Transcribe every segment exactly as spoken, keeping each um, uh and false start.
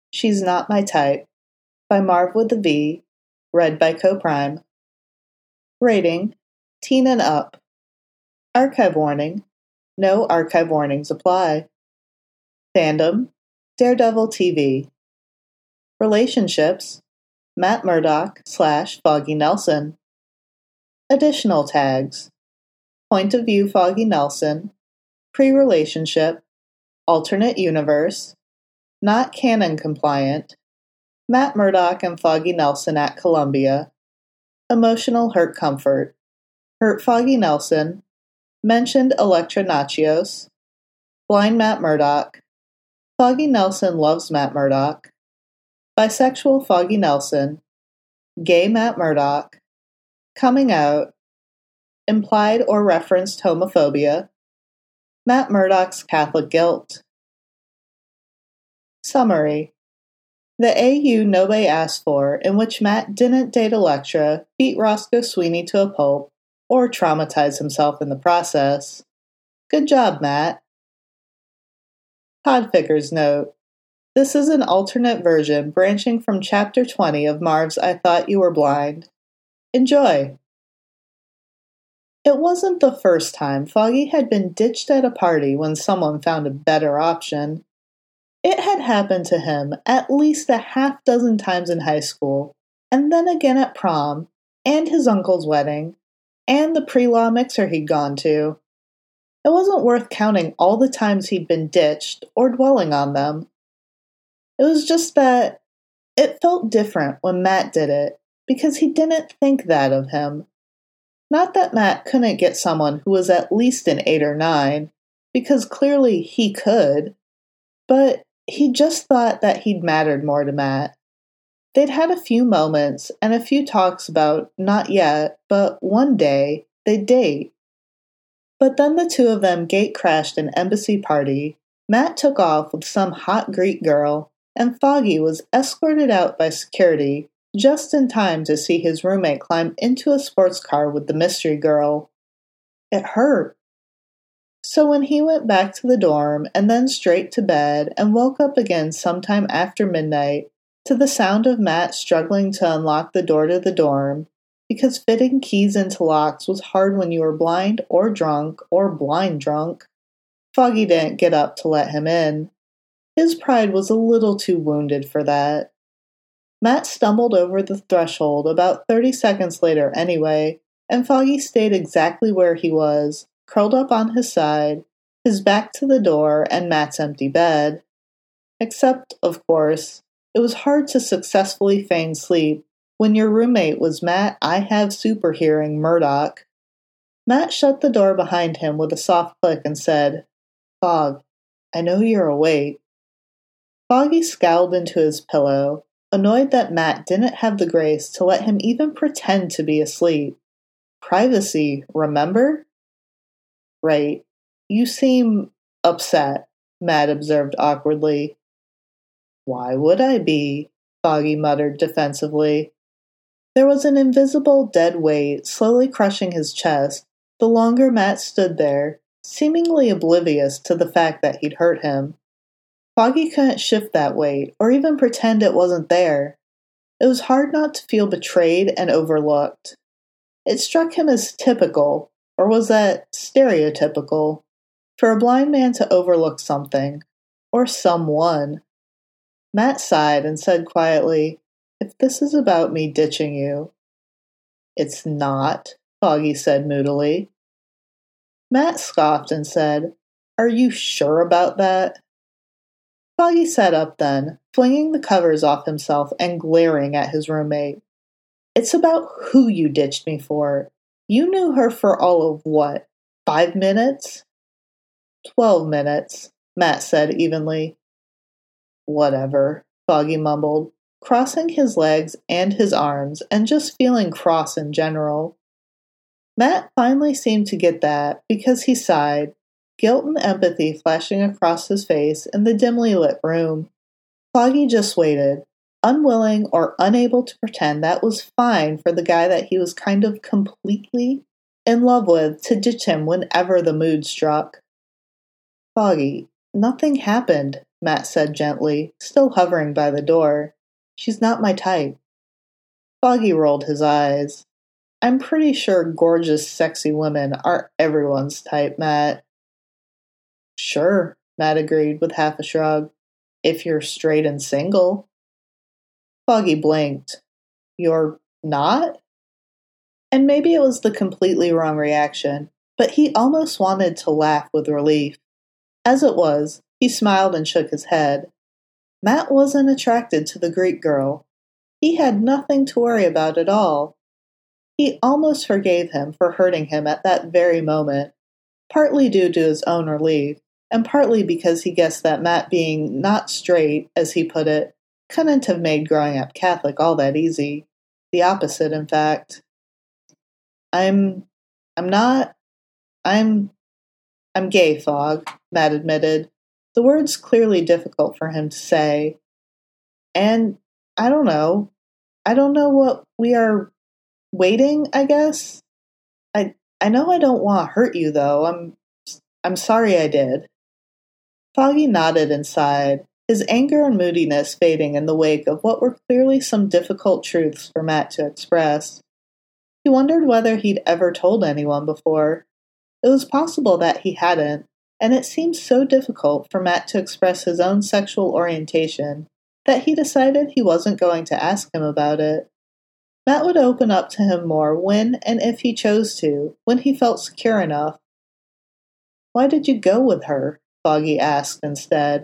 She's Not My Type by Marv with a V, read by CoPrime. Rating, teen and up. Archive warning, no archive warnings apply. Fandom, Daredevil T V. Relationships, Matt Murdock slash Foggy Nelson. Additional tags, Point of View Foggy Nelson, Pre-Relationship, Alternate Universe, Not Canon Compliant, Matt Murdock and Foggy Nelson at Columbia, Emotional Hurt Comfort, Hurt Foggy Nelson, Mentioned Electra Nachios, Blind Matt Murdock, Foggy Nelson Loves Matt Murdock, Bisexual Foggy Nelson, Gay Matt Murdock, Coming Out, Implied or Referenced Homophobia, Matt Murdock's Catholic Guilt. Summary. The A U nobody asked for, in which Matt didn't date Electra, beat Roscoe Sweeney to a pulp, or traumatize himself in the process. Good job, Matt. Podfigures note. This is an alternate version branching from Chapter twenty of Marv's I Thought You Were Blind. Enjoy! It wasn't the first time Foggy had been ditched at a party when someone found a better option. It had happened to him at least a half dozen times in high school, and then again at prom, and his uncle's wedding, and the pre-law mixer he'd gone to. It wasn't worth counting all the times he'd been ditched or dwelling on them. It was just that it felt different when Matt did it, because he didn't think that of him. Not that Matt couldn't get someone who was at least an eight or nine, because clearly he could, but he just thought that he'd mattered more to Matt. They'd had a few moments and a few talks about, not yet, but one day, they'd date. But then the two of them gate-crashed an embassy party, Matt took off with some hot Greek girl, and Foggy was escorted out by security just in time to see his roommate climb into a sports car with the mystery girl. It hurt. So when he went back to the dorm and then straight to bed and woke up again sometime after midnight to the sound of Matt struggling to unlock the door to the dorm, because fitting keys into locks was hard when you were blind or drunk or blind drunk, Foggy didn't get up to let him in. His pride was a little too wounded for that. Matt stumbled over the threshold about thirty seconds later anyway, and Foggy stayed exactly where he was, curled up on his side, his back to the door and Matt's empty bed. Except, of course, it was hard to successfully feign sleep when your roommate was Matt I Have Super Hearing Murdock. Matt shut the door behind him with a soft click and said, "Fog, I know you're awake." Foggy scowled into his pillow, annoyed that Matt didn't have the grace to let him even pretend to be asleep. Privacy, remember? Right. You seem upset, Matt observed awkwardly. Why would I be? Foggy muttered defensively. There was an invisible dead weight slowly crushing his chest the longer Matt stood there, seemingly oblivious to the fact that he'd hurt him. Foggy couldn't shift that weight, or even pretend it wasn't there. It was hard not to feel betrayed and overlooked. It struck him as typical, or was that stereotypical, for a blind man to overlook something, or someone. Matt sighed and said quietly, "If this is about me ditching you." "It's not," Foggy said moodily. Matt scoffed and said, "Are you sure about that?" Foggy sat up then, flinging the covers off himself and glaring at his roommate. "It's about who you ditched me for. You knew her for all of what, five minutes?" Twelve minutes, Matt said evenly. "Whatever," Foggy mumbled, crossing his legs and his arms and just feeling cross in general. Matt finally seemed to get that because he sighed, guilt and empathy flashing across his face in the dimly lit room. Foggy just waited, unwilling or unable to pretend that was fine for the guy that he was kind of completely in love with to ditch him whenever the mood struck. "Foggy, nothing happened," Matt said gently, still hovering by the door. She's not my type. Foggy rolled his eyes. I'm pretty sure gorgeous, sexy women aren't everyone's type, Matt. Sure, Matt agreed with half a shrug. If you're straight and single. Foggy blinked. You're not? And maybe it was the completely wrong reaction, but he almost wanted to laugh with relief. As it was, he smiled and shook his head. Matt wasn't attracted to the Greek girl. He had nothing to worry about at all. He almost forgave him for hurting him at that very moment, partly due to his own relief, and partly because he guessed that Matt being not straight, as he put it, couldn't have made growing up Catholic all that easy. The opposite, in fact. I'm... I'm not... I'm... I'm gay, Fogg, Matt admitted, the words clearly difficult for him to say. And, I don't know. I don't know what we are waiting, I guess? I I know I don't want to hurt you, though. I'm... I'm sorry I did. Foggy nodded and sighed, his anger and moodiness fading in the wake of what were clearly some difficult truths for Matt to express. He wondered whether he'd ever told anyone before. It was possible that he hadn't, and it seemed so difficult for Matt to express his own sexual orientation that he decided he wasn't going to ask him about it. Matt would open up to him more when and if he chose to, when he felt secure enough. Why did you go with her? Foggy asked instead.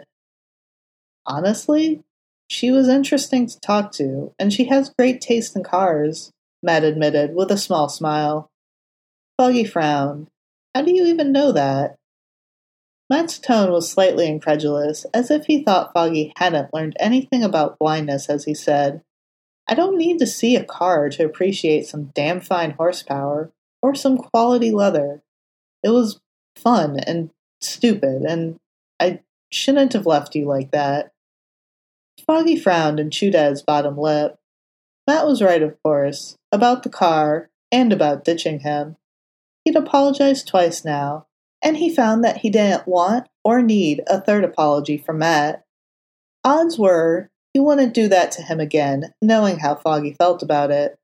Honestly, she was interesting to talk to, and she has great taste in cars, Matt admitted with a small smile. Foggy frowned. How do you even know that? Matt's tone was slightly incredulous, as if he thought Foggy hadn't learned anything about blindness as he said, I don't need to see a car to appreciate some damn fine horsepower, or some quality leather. It was fun and stupid, and I shouldn't have left you like that. Foggy frowned and chewed at his bottom lip. Matt was right, of course, about the car, and about ditching him. He'd apologized twice now, and he found that he didn't want or need a third apology from Matt. Odds were he wouldn't do that to him again, knowing how Foggy felt about it.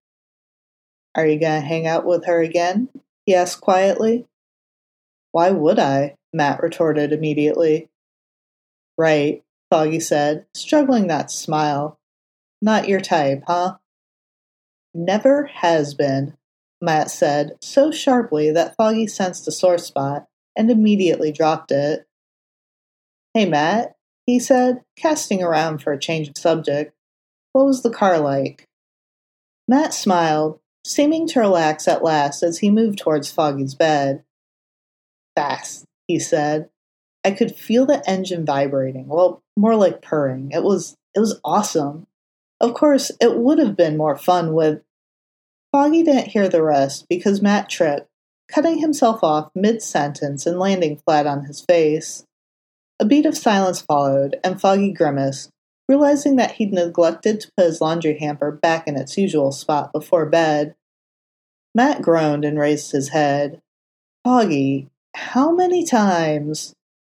Are you going to hang out with her again? He asked quietly. Why would I? Matt retorted immediately. Right, Foggy said, struggling not to smile. Not your type, huh? Never has been, Matt said, so sharply that Foggy sensed a sore spot and immediately dropped it. Hey, Matt, he said, casting around for a change of subject. What was the car like? Matt smiled, seeming to relax at last as he moved towards Foggy's bed. Fast, he said. I could feel the engine vibrating, well, more like purring. It was it was awesome. Of course, it would have been more fun with... Foggy didn't hear the rest because Matt tripped, cutting himself off mid-sentence and landing flat on his face. A beat of silence followed, and Foggy grimaced, realizing that he'd neglected to put his laundry hamper back in its usual spot before bed. Matt groaned and raised his head. Foggy, how many times?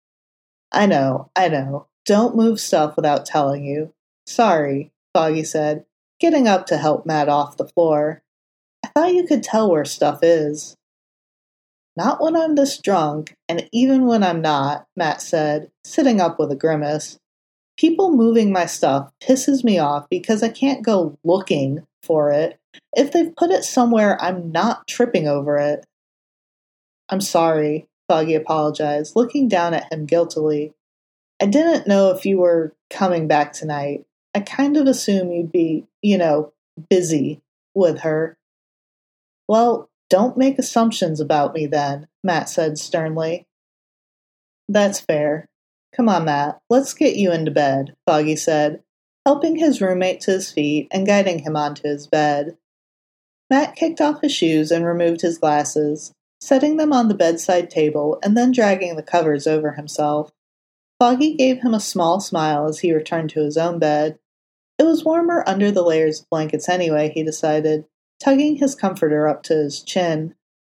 I know, I know. Don't move stuff without telling you. Sorry, Foggy said, getting up to help Matt off the floor. I thought you could tell where stuff is. Not when I'm this drunk, and even when I'm not, Matt said, sitting up with a grimace. People moving my stuff pisses me off because I can't go looking for it if they've put it somewhere I'm not tripping over it. I'm sorry, Foggy apologized, looking down at him guiltily. I didn't know if you were coming back tonight. I kind of assumed you'd be, you know, busy with her. Well, don't make assumptions about me then, Matt said sternly. That's fair. Come on, Matt, let's get you into bed, Foggy said, helping his roommate to his feet and guiding him onto his bed. Matt kicked off his shoes and removed his glasses, setting them on the bedside table and then dragging the covers over himself. Foggy gave him a small smile as he returned to his own bed. It was warmer under the layers of blankets anyway, he decided, tugging his comforter up to his chin.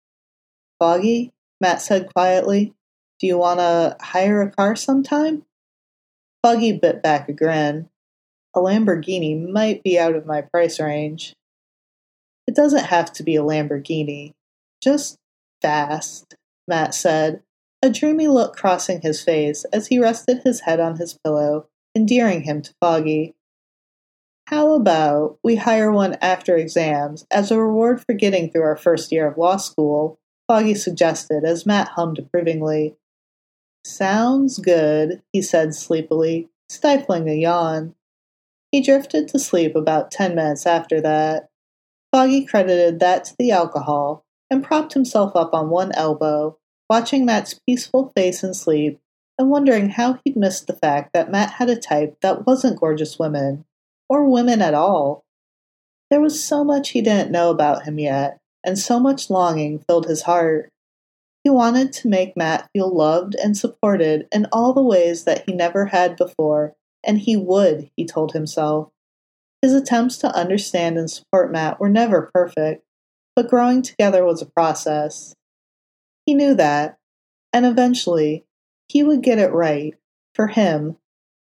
Foggy, Matt said quietly, do you want to hire a car sometime? Foggy bit back a grin. A Lamborghini might be out of my price range. It doesn't have to be a Lamborghini. Just fast, Matt said, a dreamy look crossing his face as he rested his head on his pillow, endearing him to Foggy. How about we hire one after exams as a reward for getting through our first year of law school, Foggy suggested as Matt hummed approvingly. Sounds good, he said sleepily, stifling a yawn. He drifted to sleep about ten minutes after that. Foggy credited that to the alcohol and propped himself up on one elbow, watching Matt's peaceful face in sleep and wondering how he'd missed the fact that Matt had a type that wasn't gorgeous women, or women at all. There was so much he didn't know about him yet, and so much longing filled his heart. He wanted to make Matt feel loved and supported in all the ways that he never had before, and he would, he told himself. His attempts to understand and support Matt were never perfect, but growing together was a process. He knew that, and eventually, he would get it right, for him.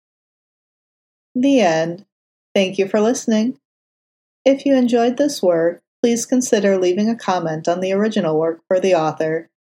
The end. Thank you for listening. If you enjoyed this work, please consider leaving a comment on the original work for the author.